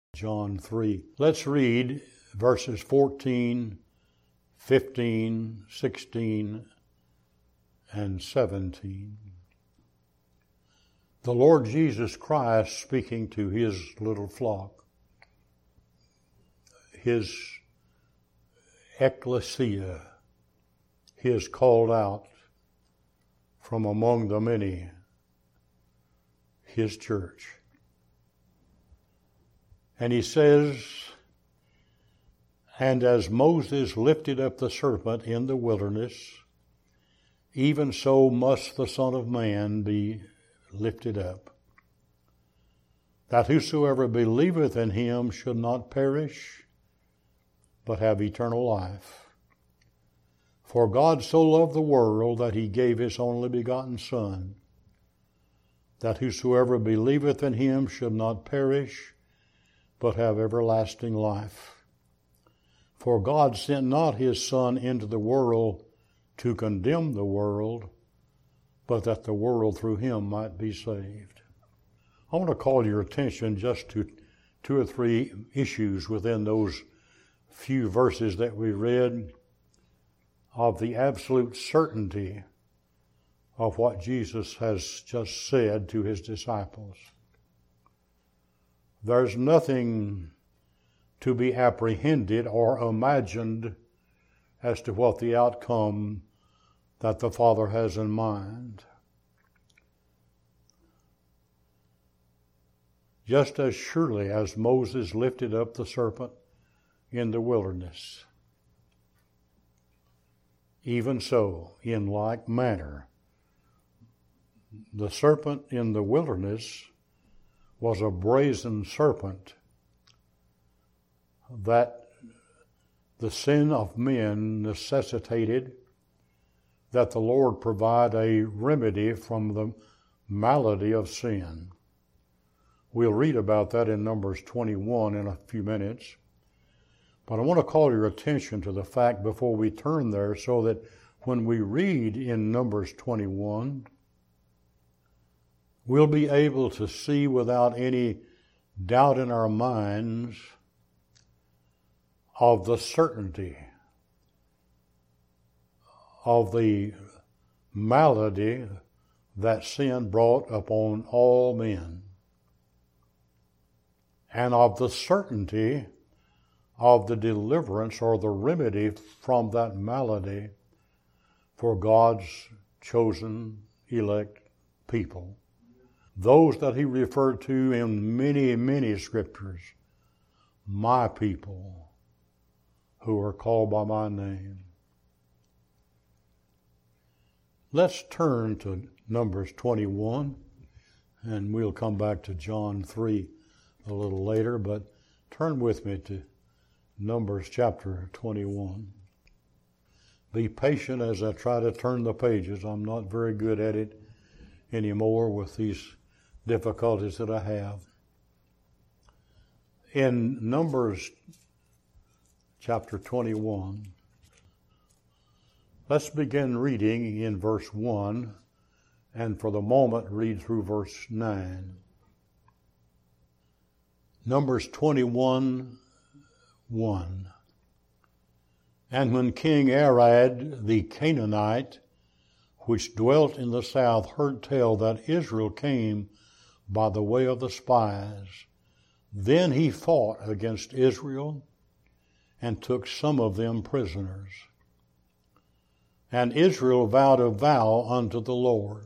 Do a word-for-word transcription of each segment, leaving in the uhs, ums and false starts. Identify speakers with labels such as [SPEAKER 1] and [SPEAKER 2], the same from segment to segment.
[SPEAKER 1] John three. Let's read verses fourteen, fifteen, sixteen, and seventeen. The Lord Jesus Christ speaking to his little flock, his ecclesia, his called out from among the many, his church. And he says, and as Moses lifted up the serpent in the wilderness, even so must the Son of Man be lifted up, that whosoever believeth in him should not perish, but have eternal life. For God so loved the world that he gave his only begotten Son, that whosoever believeth in him should not perish, but have everlasting life. For God sent not his Son into the world to condemn the world, but that the world through him might be saved. I want to call your attention just to two or three issues within those few verses that we read of the absolute certainty of what Jesus has just said to his disciples. There's nothing to be apprehended or imagined as to what the outcome that the Father has in mind. Just as surely as Moses lifted up the serpent in the wilderness, even so, in like manner, the serpent in the wilderness was a brazen serpent that the sin of men necessitated that the Lord provide a remedy from the malady of sin. We'll read about that in Numbers twenty-one in a few minutes. But I want to call your attention to the fact before we turn there so that when we read in Numbers twenty-one, we'll be able to see without any doubt in our minds of the certainty of the malady that sin brought upon all men, and of the certainty of the deliverance or the remedy from that malady for God's chosen elect people. Those that he referred to in many, many scriptures, my people who are called by my name. Let's turn to Numbers twenty-one, and we'll come back to John three a little later, but turn with me to Numbers chapter twenty-one. Be patient as I try to turn the pages. I'm not very good at it anymore with these difficulties that I have. In Numbers chapter twenty-one, let's begin reading in verse one, and for the moment read through verse nine. Numbers twenty-one, one. And when King Arad the Canaanite, which dwelt in the south, heard tell that Israel came by the way of the spies, then he fought against Israel and took some of them prisoners. And Israel vowed a vow unto the Lord,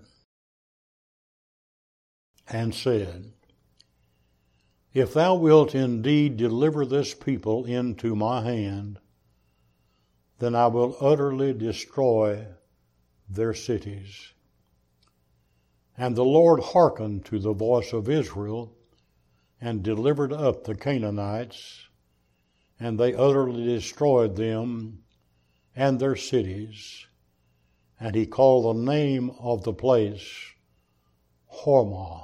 [SPEAKER 1] and said, If thou wilt indeed deliver this people into my hand, then I will utterly destroy their cities. And the Lord hearkened to the voice of Israel, and delivered up the Canaanites, and they utterly destroyed them and their cities. And he called the name of the place Hormah.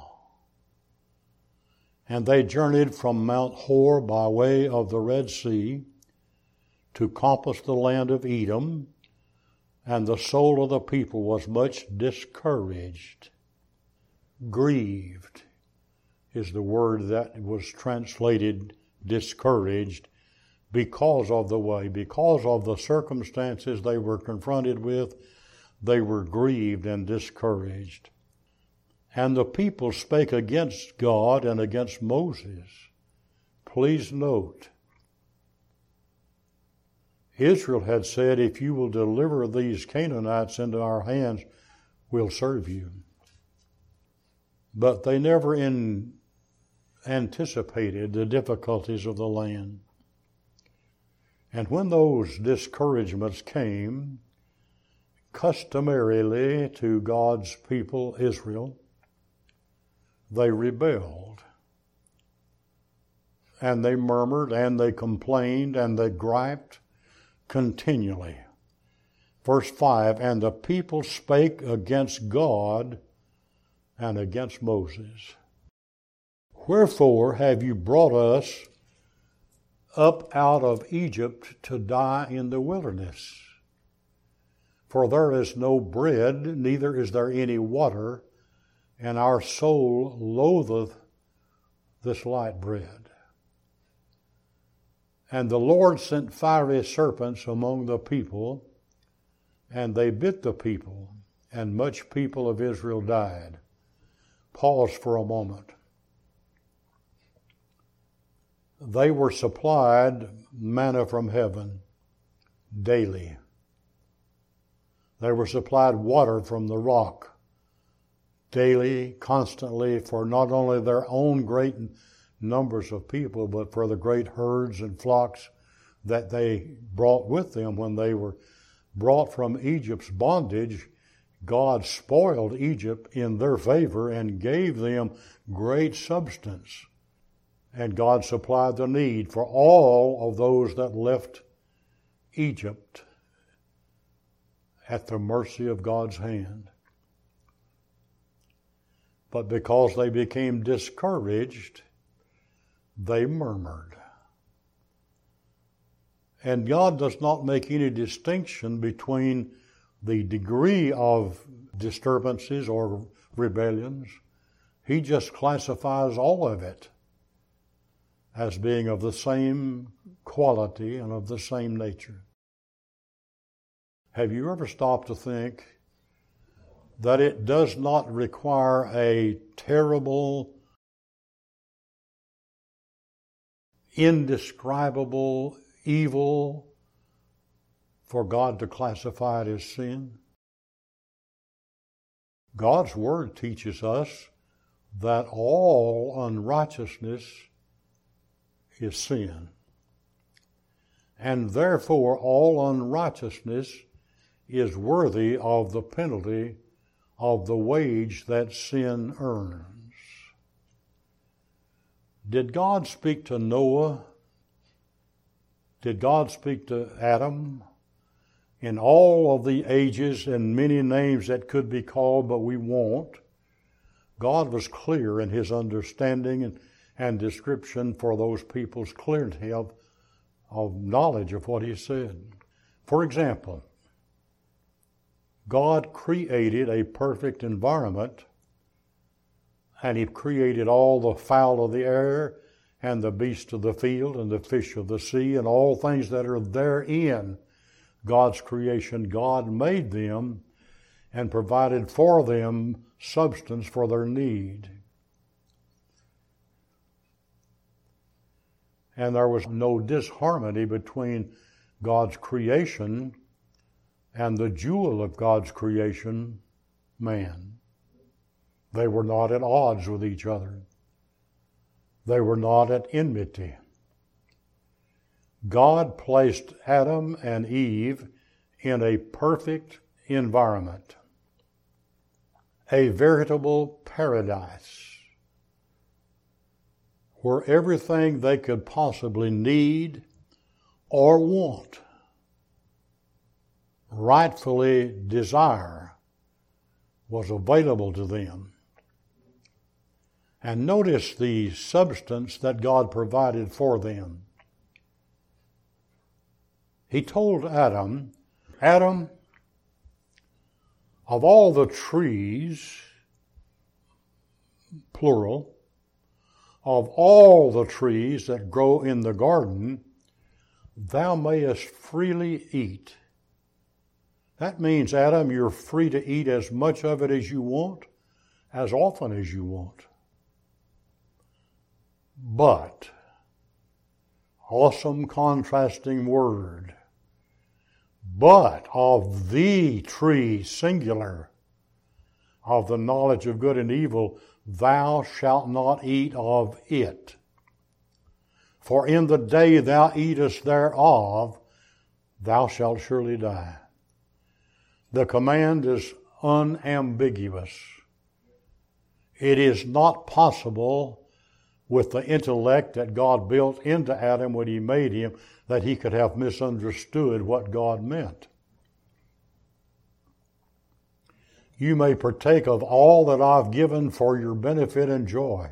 [SPEAKER 1] And they journeyed from Mount Hor by way of the Red Sea to compass the land of Edom, and the soul of the people was much discouraged. Grieved is the word that was translated discouraged because of the way, because of the circumstances they were confronted with. They were grieved and discouraged. And the people spake against God and against Moses. Please note, Israel had said, if you will deliver these Canaanites into our hands, we'll serve you. But they never in anticipated the difficulties of the land. And when those discouragements came, customarily to God's people, Israel, they rebelled. And they murmured, and they complained, and they griped continually. Verse five, and the people spake against God and against Moses. Wherefore have you brought us up out of Egypt to die in the wilderness? For there is no bread, neither is there any water, and our soul loatheth this light bread. And the Lord sent fiery serpents among the people, and they bit the people, and much people of Israel died. Pause for a moment. They were supplied manna from heaven daily. They were supplied water from the rock daily, constantly, for not only their own great numbers of people, but for the great herds and flocks that they brought with them when they were brought from Egypt's bondage. God spoiled Egypt in their favor and gave them great substance. And God supplied the need for all of those that left Egypt at the mercy of God's hand. But because they became discouraged, they murmured. And God does not make any distinction between the degree of disturbances or rebellions. He just classifies all of it as being of the same quality and of the same nature. Have you ever stopped to think that it does not require a terrible, indescribable evil for God to classify it as sin? God's Word teaches us that all unrighteousness is sin. And therefore all unrighteousness is worthy of the penalty of the wage that sin earns. Did God speak to Noah? Did God speak to Adam? In all of the ages and many names that could be called, but we won't, God was clear in His understanding and, and description for those people's clarity of, of knowledge of what He said. For example, God created a perfect environment, and He created all the fowl of the air and the beasts of the field and the fish of the sea and all things that are therein. God's creation, God made them and provided for them substance for their need. And there was no disharmony between God's creation and the jewel of God's creation, man. They were not at odds with each other. They were not at enmity. God placed Adam and Eve in a perfect environment, a veritable paradise, where everything they could possibly need or want, rightfully desire, was available to them. And notice the substance that God provided for them. He told Adam, Adam, of all the trees, plural, of all the trees that grow in the garden, thou mayest freely eat. That means, Adam, you're free to eat as much of it as you want, as often as you want. But, awesome contrasting word, but of the tree, singular, of the knowledge of good and evil, thou shalt not eat of it. For in the day thou eatest thereof, thou shalt surely die. The command is unambiguous. It is not possible with the intellect that God built into Adam when he made him that he could have misunderstood what God meant. You may partake of all that I've given for your benefit and joy.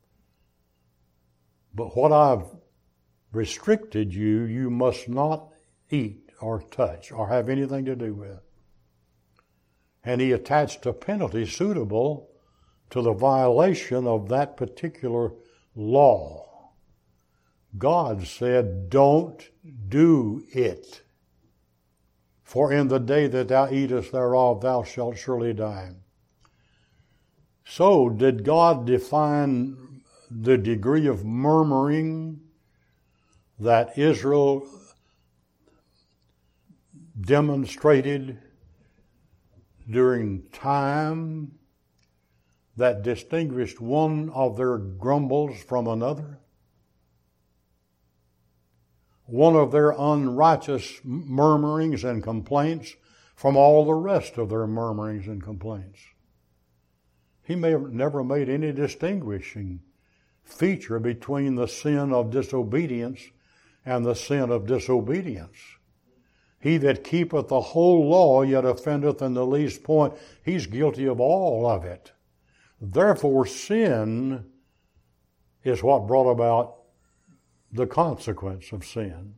[SPEAKER 1] But what I've restricted you, you must not eat or touch or have anything to do with. And he attached a penalty suitable to the violation of that particular law. God said, don't do it. For in the day that thou eatest thereof, thou shalt surely die. So did God define the degree of murmuring that Israel demonstrated during time that distinguished one of their grumbles from another? One of their unrighteous murmurings and complaints from all the rest of their murmurings and complaints. He may have never made any distinguishing feature between the sin of disobedience and the sin of disobedience. He that keepeth the whole law yet offendeth in the least point, he's guilty of all of it. Therefore, sin is what brought about the consequence of sin.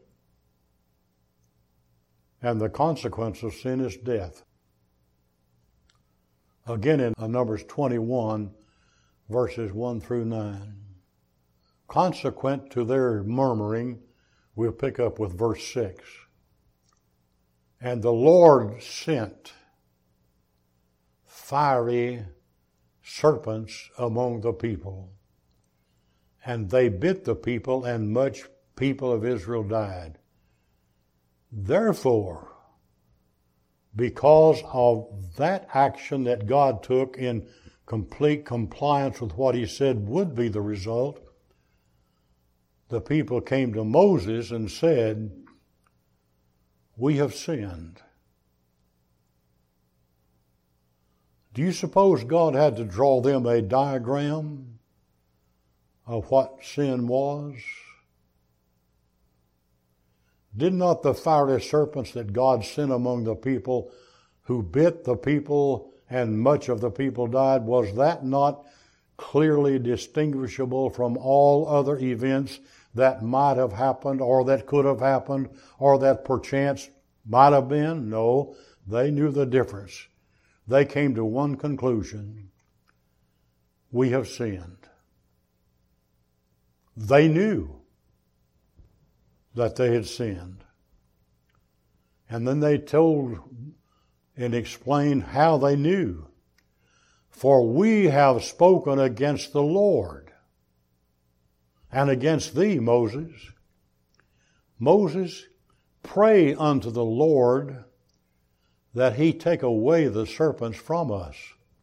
[SPEAKER 1] And the consequence of sin is death. Again in Numbers twenty-one, verses one through nine. Consequent to their murmuring, we'll pick up with verse six. And the Lord sent fiery serpents among the people, and they bit the people, and much people of Israel died. Therefore, because of that action that God took in complete compliance with what he said would be the result, the people came to Moses and said, we have sinned. Do you suppose God had to draw them a diagram of what sin was? Did not the fiery serpents that God sent among the people, who bit the people and much of the people died, was that not clearly distinguishable from all other events that might have happened or that could have happened or that perchance might have been? No, they knew the difference. They came to one conclusion. We have sinned. They knew that they had sinned. And then they told and explained how they knew. For we have spoken against the Lord and against thee, Moses. Moses, pray unto the Lord that he take away the serpents from us.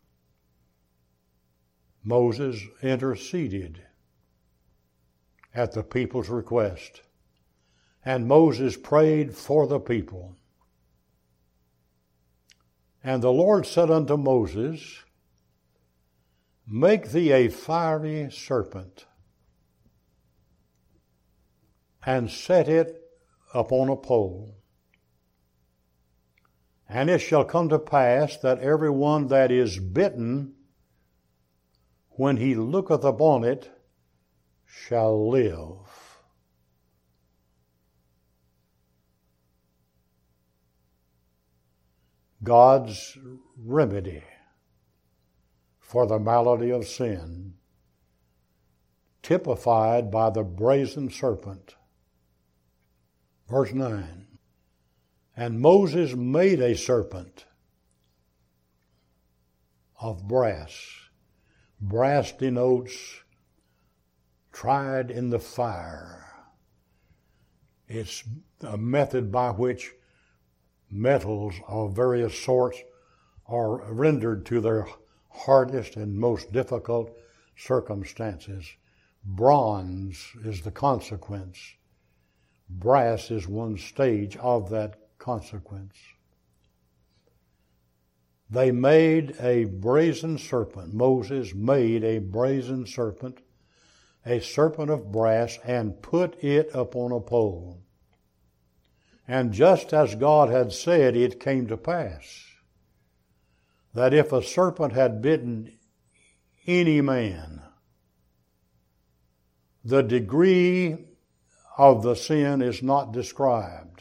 [SPEAKER 1] Moses interceded at the people's request. And Moses prayed for the people. And the Lord said unto Moses, make thee a fiery serpent, and set it upon a pole. And it shall come to pass that every one that is bitten, when he looketh upon it, shall live. God's remedy for the malady of sin typified by the brazen serpent. Verse nine. And Moses made a serpent of brass. Brass denotes tried in the fire. It's a method by which metals of various sorts are rendered to their hardest and most difficult circumstances. Bronze is the consequence. Brass is one stage of that consequence. They made a brazen serpent. Moses made a brazen serpent, a serpent of brass, and put it upon a pole. And just as God had said, it came to pass that if a serpent had bitten any man, the degree of the sin is not described.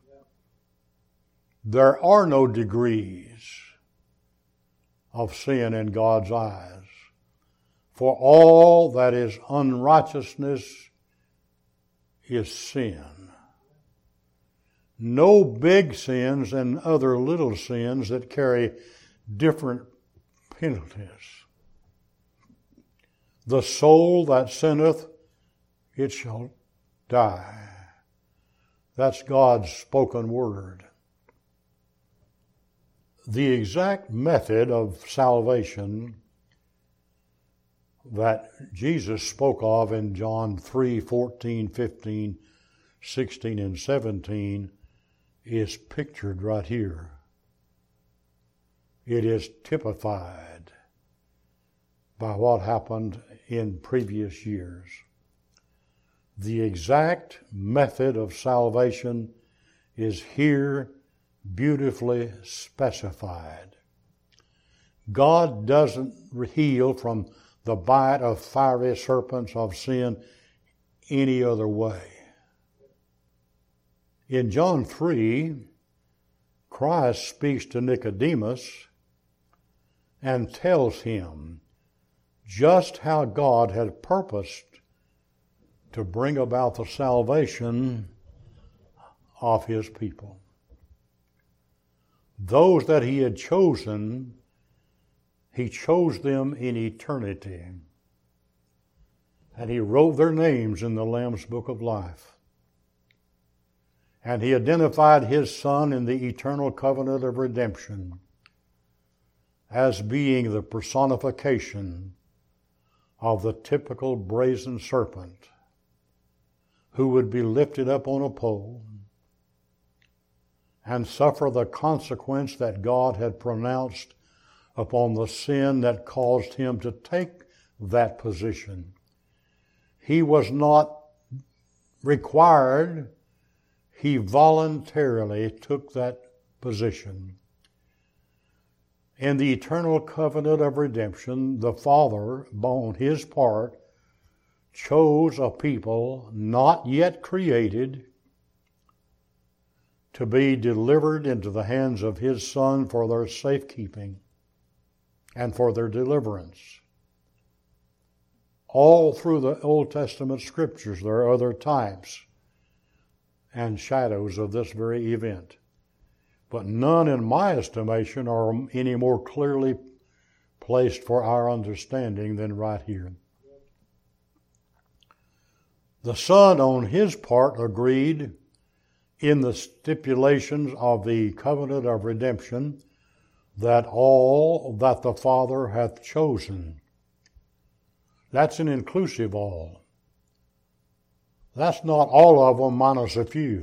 [SPEAKER 1] There are no degrees of sin in God's eyes. For all that is unrighteousness is sin. No big sins and other little sins that carry different penalties. The soul that sinneth, it shall die. That's God's spoken word. The exact method of salvation that Jesus spoke of in John three, fourteen, fifteen, sixteen, and seventeen is pictured right here. It is typified by what happened in previous years. The exact method of salvation is here beautifully specified. God doesn't heal from the bite of fiery serpents of sin any other way. In John three, Christ speaks to Nicodemus and tells him just how God had purposed to bring about the salvation of his people. Those that he had chosen, he chose them in eternity. And he wrote their names in the Lamb's Book of Life. And he identified his Son in the eternal covenant of redemption as being the personification of the typical brazen serpent who would be lifted up on a pole and suffer the consequence that God had pronounced upon the sin that caused him to take that position. He was not required. He voluntarily took that position. In the eternal covenant of redemption, the Father, on his part, chose a people not yet created to be delivered into the hands of his Son for their safekeeping and for their deliverance. All through the Old Testament scriptures, there are other types and shadows of this very event. But none, in my estimation, are any more clearly placed for our understanding than right here. The Son, on his part, agreed in the stipulations of the covenant of redemption that all that the Father hath chosen. That's an inclusive all. That's not all of them minus a few.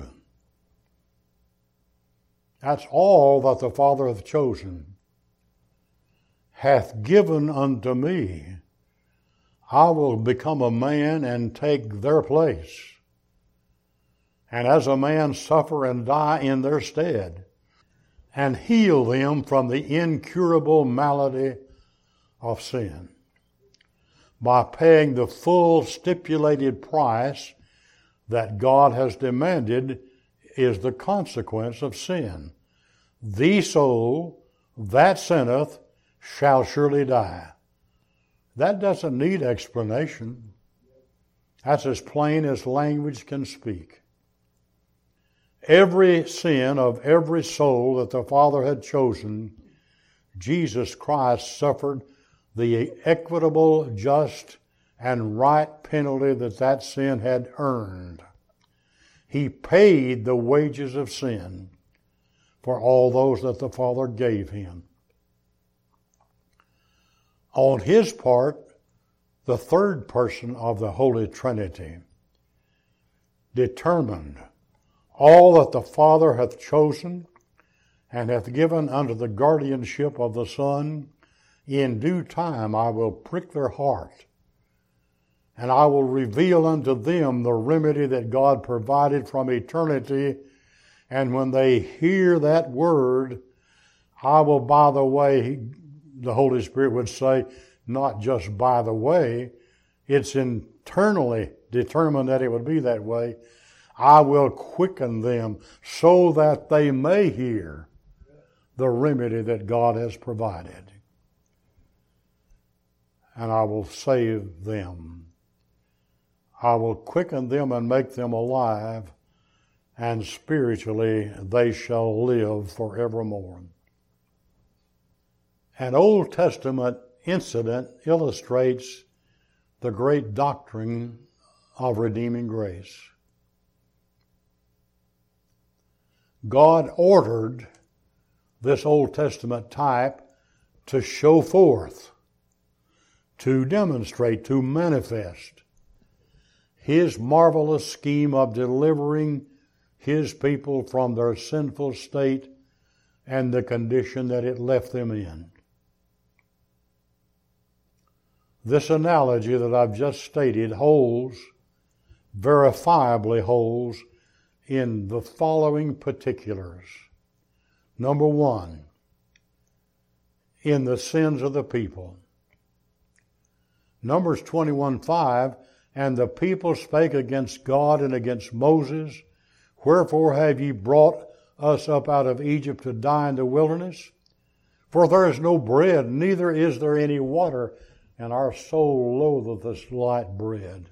[SPEAKER 1] That's all that the Father hath chosen. Hath given unto me. I will become a man and take their place. And as a man suffer and die in their stead, and heal them from the incurable malady of sin, by paying the full stipulated price that God has demanded is the consequence of sin. The soul that sinneth shall surely die. That doesn't need explanation. That's as plain as language can speak. Every sin of every soul that the Father had chosen, Jesus Christ suffered the equitable, just, and right penalty that that sin had earned. He paid the wages of sin for all those that the Father gave him. On his part, the third person of the Holy Trinity determined all that the Father hath chosen and hath given unto the guardianship of the Son, in due time I will prick their heart, and I will reveal unto them the remedy that God provided from eternity. And when they hear that word, I will, by the way, the Holy Spirit would say, not just by the way, it's internally determined that it would be that way. I will quicken them so that they may hear the remedy that God has provided. And I will save them. I will quicken them and make them alive, and spiritually they shall live forevermore. An Old Testament incident illustrates the great doctrine of redeeming grace. God ordered this Old Testament type to show forth, to demonstrate, to manifest His marvelous scheme of delivering His people from their sinful state and the condition that it left them in. This analogy that I've just stated holds, verifiably holds, in the following particulars. Number one, in the sins of the people. Numbers twenty-one five, and the people spake against God and against Moses, wherefore have ye brought us up out of Egypt to die in the wilderness? For there is no bread, neither is there any water, and our soul loatheth this light bread.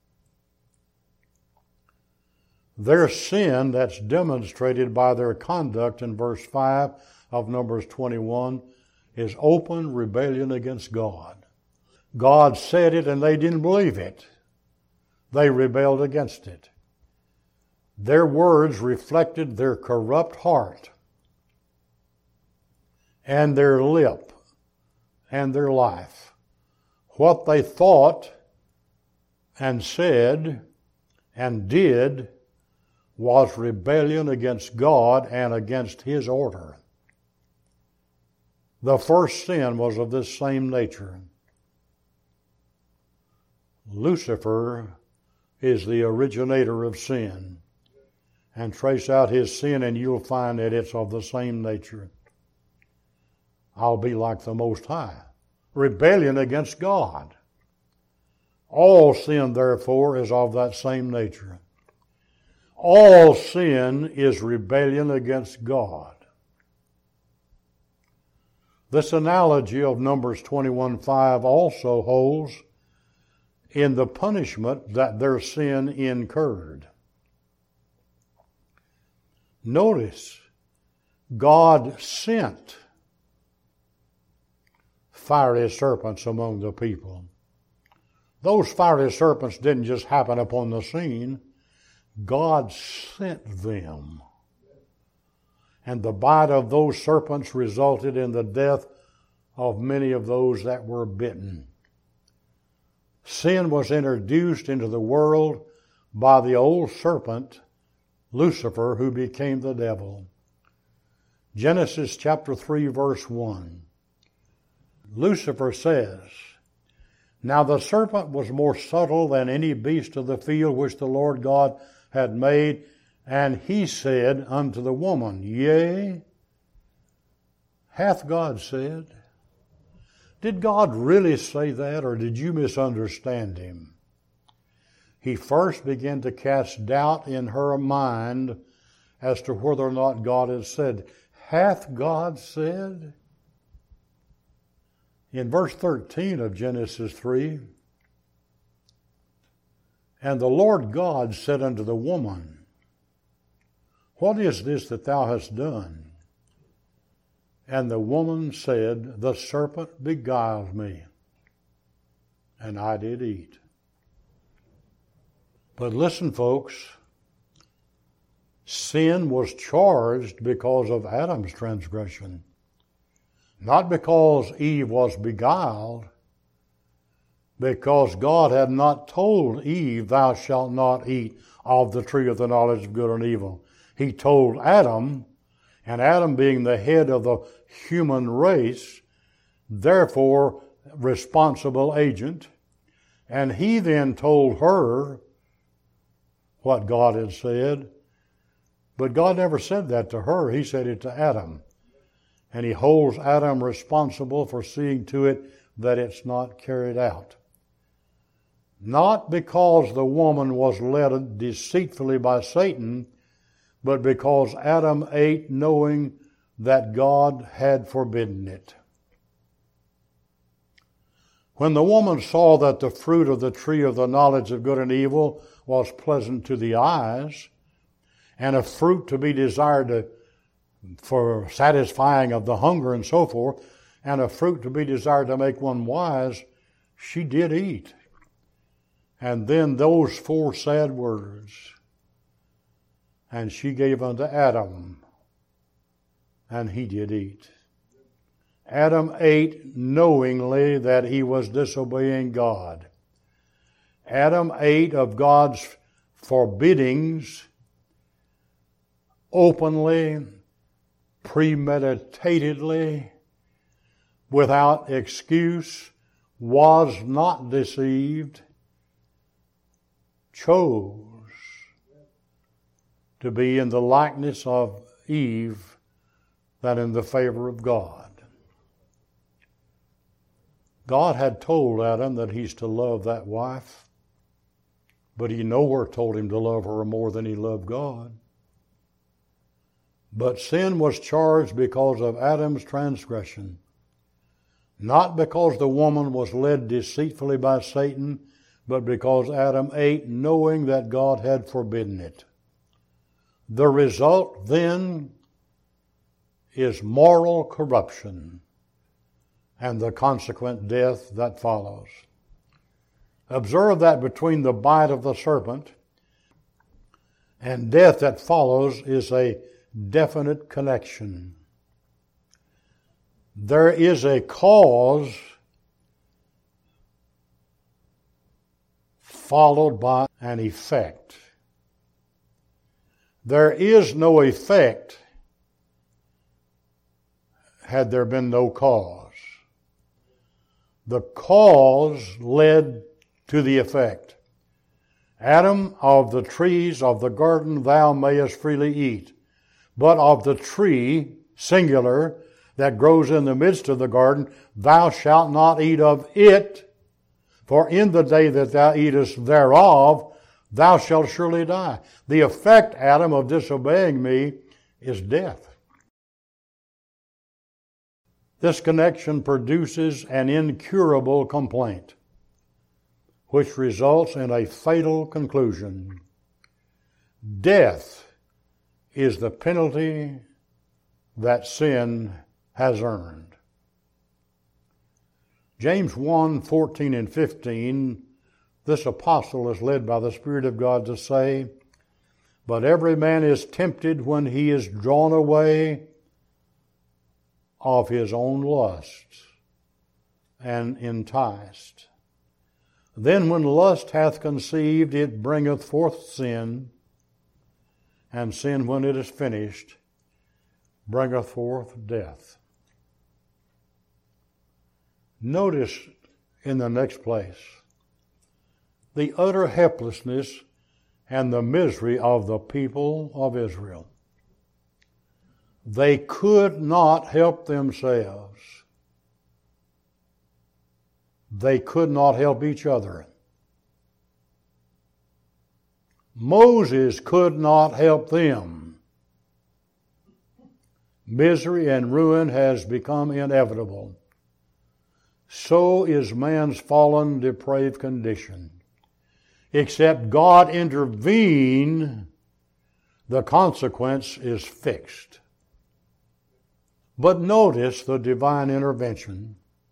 [SPEAKER 1] Their sin, that's demonstrated by their conduct in verse five of Numbers twenty-one, is open rebellion against God. God said it and they didn't believe it. They rebelled against it. Their words reflected their corrupt heart and their lip and their life. What they thought and said and did was rebellion against God and against His order. The first sin was of this same nature. Lucifer is the originator of sin. And trace out his sin and you'll find that it's of the same nature. I'll be like the Most High. Rebellion against God. All sin, therefore, is of that same nature. All sin is rebellion against God. This analogy of Numbers twenty-one five also holds in the punishment that their sin incurred. Notice, God sent fiery serpents among the people. Those fiery serpents didn't just happen upon the scene. God sent them. And the bite of those serpents resulted in the death of many of those that were bitten. Sin was introduced into the world by the old serpent, Lucifer, who became the devil. Genesis chapter three, verse one. Lucifer says, Now the serpent was more subtle than any beast of the field which the Lord God had made, and he said unto the woman, Yea, hath God said? Did God really say that, or did you misunderstand Him? He first began to cast doubt in her mind as to whether or not God had said, Hath God said? In verse thirteen of Genesis three, And the Lord God said unto the woman, What is this that thou hast done? And the woman said, The serpent beguiled me, and I did eat. But listen, folks, sin was charged because of Adam's transgression, not because Eve was beguiled, because God had not told Eve, Thou shalt not eat of the tree of the knowledge of good and evil. He told Adam, and Adam being the head of the human race, therefore responsible agent, and he then told her what God had said, but God never said that to her. He said it to Adam. And he holds Adam responsible for seeing to it that it's not carried out. Not because the woman was led deceitfully by Satan, but because Adam ate knowing that God had forbidden it. When the woman saw that the fruit of the tree of the knowledge of good and evil was pleasant to the eyes, and a fruit to be desired to, for satisfying of the hunger and so forth, and a fruit to be desired to make one wise, she did eat. And then those four sad words, and she gave unto Adam, and he did eat. Adam ate knowingly that he was disobeying God. Adam ate of God's forbiddings openly, premeditatedly, without excuse, was not deceived, chose to be in the likeness of Eve than in the favor of God. God had told Adam that he's to love that wife, but he nowhere told him to love her more than he loved God. But sin was charged because of Adam's transgression, not because the woman was led deceitfully by Satan, but because Adam ate knowing that God had forbidden it. The result then is moral corruption and the consequent death that follows. Observe that between the bite of the serpent and death that follows is a definite connection. There is a cause followed by an effect. There is no effect had there been no cause. The cause led to the effect. Adam, of the trees of the garden thou mayest freely eat, but of the tree, singular, that grows in the midst of the garden, thou shalt not eat of it, for in the day that thou eatest thereof, thou shalt surely die. The effect, Adam, of disobeying me is death. This connection produces an incurable complaint, which results in a fatal conclusion. Death is the penalty that sin has earned. James one, fourteen and fifteen, this apostle is led by the Spirit of God to say, But every man is tempted when he is drawn away of his own lusts and enticed. Then when lust hath conceived, it bringeth forth sin, and sin, when it is finished, bringeth forth death. Notice in the next place the utter helplessness and the misery of the people of Israel. They could not help themselves. They could not help each other. Moses could not help them. Misery and ruin has become inevitable. So is man's fallen, depraved condition. Except God intervene, the consequence is fixed. But notice the divine intervention.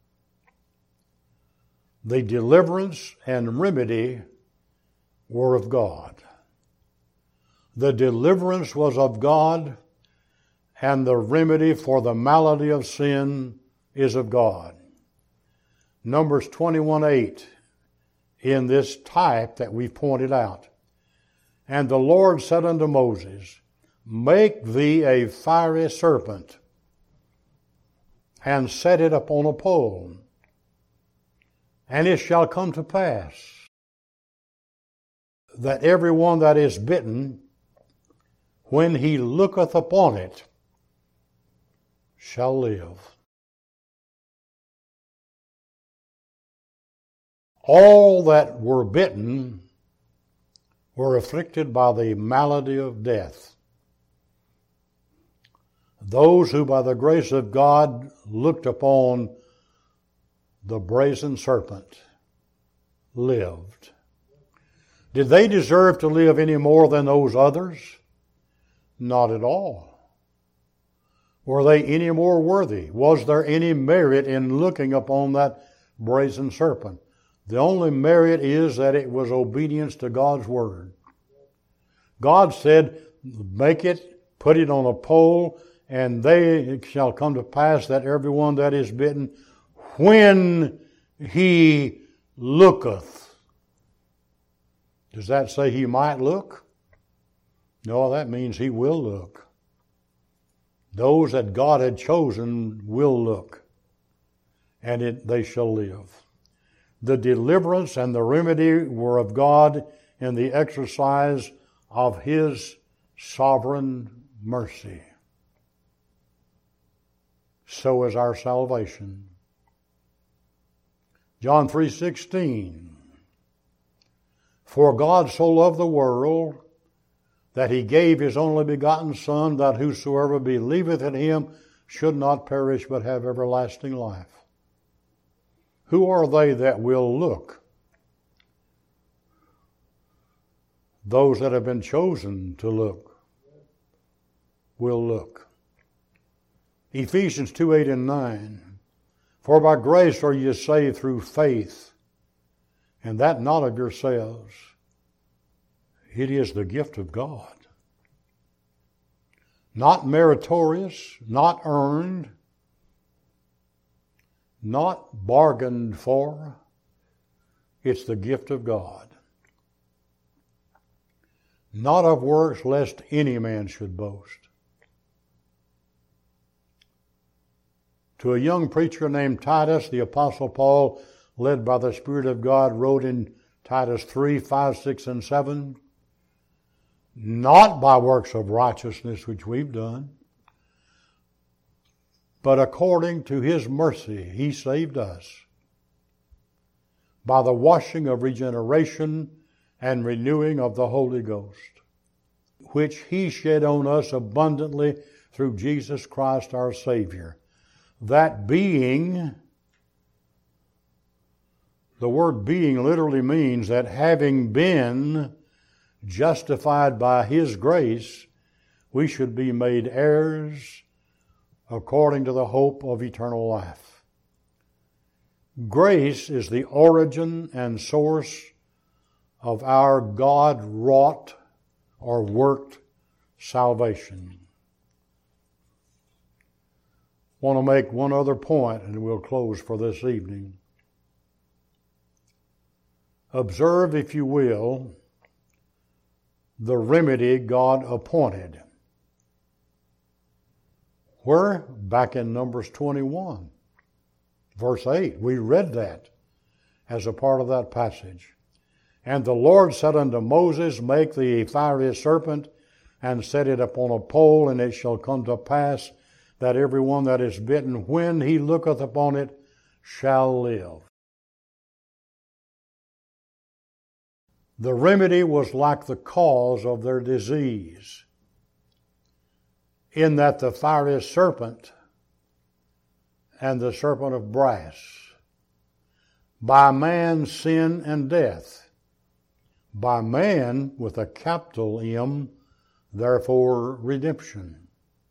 [SPEAKER 1] The deliverance and remedy were of God. The deliverance was of God, and the remedy for the malady of sin is of God. Numbers twenty-one eight, in this type that we've pointed out. And the Lord said unto Moses, make thee a fiery serpent, and set it upon a pole. And it shall come to pass that every one that is bitten, when he looketh upon it, shall live. All that were bitten were afflicted by the malady of death. Those who by the grace of God looked upon the brazen serpent lived. Did they deserve to live any more than those others? Not at all. Were they any more worthy? Was there any merit in looking upon that brazen serpent? The only merit is that it was obedience to God's word. God said, make it, put it on a pole, and they it shall come to pass that everyone that is bitten, when he looketh. Does that say he might look? No, that means he will look. Those that God had chosen will look, and it, they shall live. The deliverance and the remedy were of God in the exercise of His sovereign mercy. So is our salvation. John three sixteen. For God so loved the world that He gave His only begotten Son, that whosoever believeth in Him should not perish but have everlasting life. Who are they that will look? Those that have been chosen to look will look. Ephesians two eight and nine. For by grace are ye saved through faith, and that not of yourselves. It is the gift of God. Not meritorious, not earned, not bargained for. It's the gift of God. Not of works, lest any man should boast. To a young preacher named Titus, the Apostle Paul, led by the Spirit of God, wrote in Titus three, five, six, and seven, not by works of righteousness which we've done, but according to His mercy He saved us by the washing of regeneration and renewing of the Holy Ghost, which He shed on us abundantly through Jesus Christ our Savior. That being, the word being literally means that having been justified by His grace, we should be made heirs according to the hope of eternal life. Grace is the origin and source of our God-wrought or worked salvation. I want to make one other point, and we'll close for this evening. Observe, if you will, the remedy God appointed. Where? Back in Numbers twenty-one, verse eight. We read that as a part of that passage. And the Lord said unto Moses, make thee a fiery serpent, and set it upon a pole, and it shall come to pass that every one that is bitten, when he looketh upon it, shall live. The remedy was like the cause of their disease, in that the fiery serpent and the serpent of brass, by man's sin and death, By man with a capital M, therefore redemption.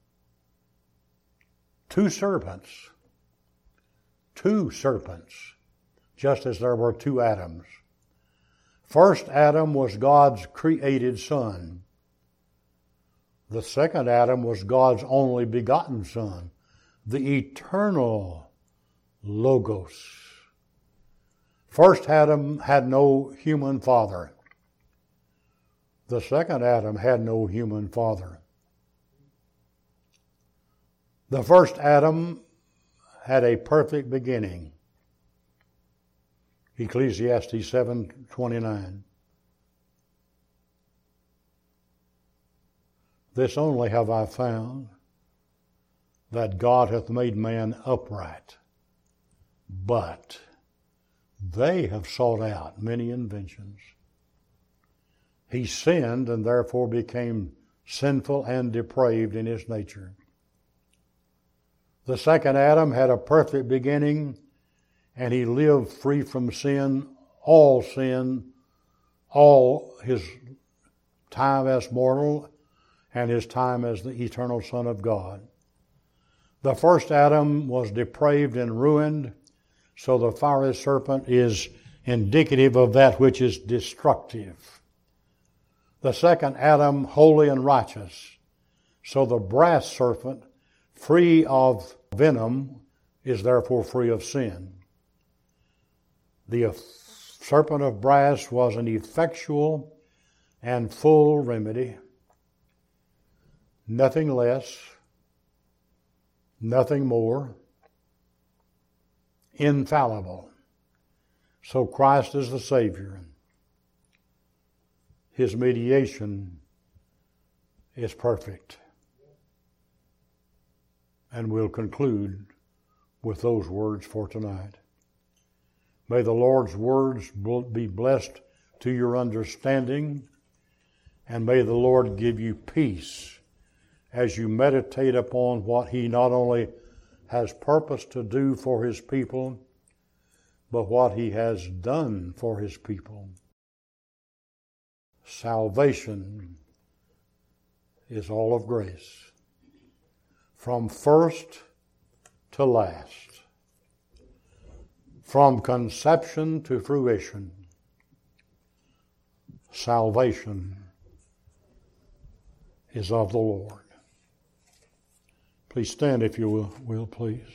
[SPEAKER 1] Two serpents. Two serpents. Just as there were two Adams. First Adam was God's created son. The second Adam was God's only begotten son, the eternal Logos. First Adam had no human father. The second Adam had no human father. The first Adam had a perfect beginning. Ecclesiastes seven twenty-nine. This only have I found, that God hath made man upright, but they have sought out many inventions. He sinned and therefore became sinful and depraved in his nature. The second Adam had a perfect beginning, and he lived free from sin, all sin, all his time as mortal, and his time as the eternal Son of God. The first Adam was depraved and ruined, so the fiery serpent is indicative of that which is destructive. The second Adam, holy and righteous, so the brass serpent, free of venom, is therefore free of sin. The serpent of brass was an effectual and full remedy. Nothing less, nothing more, infallible. So Christ is the Savior. His mediation is perfect. And we'll conclude with those words for tonight. May the Lord's words be blessed to your understanding, and may the Lord give you peace as you meditate upon what He not only has purposed to do for His people, but what He has done for His people. Salvation is all of grace, from first to last, from conception to fruition. Salvation is of the Lord. Please stand if you will, will please.